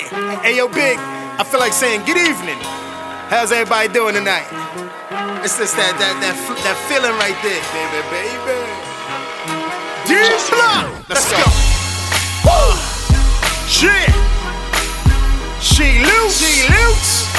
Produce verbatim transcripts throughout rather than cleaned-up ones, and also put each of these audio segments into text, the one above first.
Hey, yo, Big, I feel like saying good evening. How's everybody doing tonight? It's just that that that, that feeling right there, baby, baby. D-Block! Let's, Let's go. go. Woo! Shit! She loose! She loose!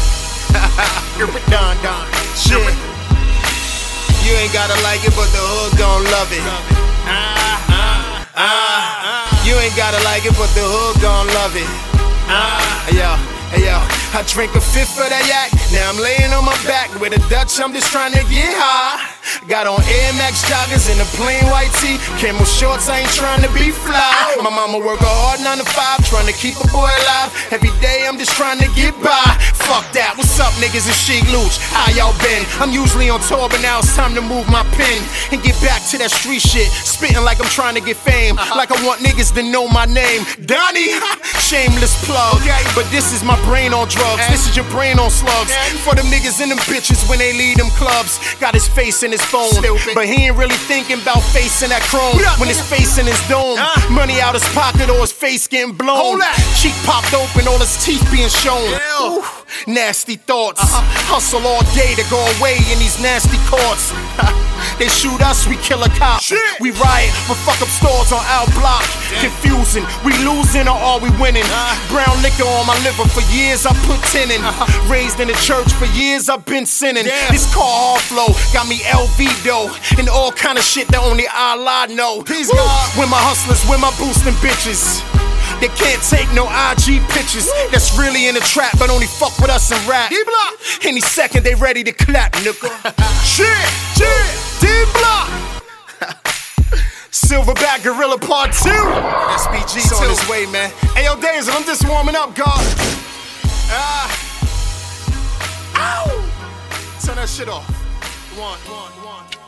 Don, Don. Shit. You ain't gotta like it, but the hood gon' love it. Ah, ah, ah. You ain't gotta like it, but the hood gon' love it. Ah, yo, hey yo, I drink a fifth of that yak. Now I'm laying on my back with a Dutch. I'm just trying to get high. Got on Air Max joggers and a plain white tee. Camel shorts, I ain't trying to be fly. My mama work a hard nine to five, trying to keep a boy alive. Every day I'm just trying to get by. Fuck that, what's up niggas, it's Sheek Louch. How y'all been? I'm usually on tour, but now it's time to move my pen and get back to that street shit. Spitting like I'm trying to get fame, like I want niggas to know my name. Donnie, shameless plug. Okay. But this is my brain on drugs, this is your brain on slugs. For them niggas and them bitches when they leave them clubs. Got his face in his phone, Stupid. But he ain't really thinking about facing that chrome. When his face in his dome, uh. money out his pocket or his face getting blown. Cheek popped open, all his teeth being shown. Ooh, nasty thoughts, uh-huh. Hustle all day to go away in these nasty courts. They shoot us, we kill a cop. Shit. We riot, but fuck up stores on our block. Damn. Confusing, we losing or are we winning? Uh. Brown liquor on my liver, for years I put tin in. Uh-huh. Raised in the church, for years I've been sinning. Damn. This car hard flow got me L V dough and all kind of shit that only Allah know. Peace God. When my hustlers, when my boosting bitches. They can't take no I G pictures. Woo. That's really in the trap, but only fuck with us and rap. D-Block. Any second they ready to clap, nigga. Shit, shit, D-Block. Silverback Gorilla Part two. S B G on his way, man. Hey, yo, Daisy, I'm just warming up, God. Ah. Ow. Turn that shit off. One, one, one, one.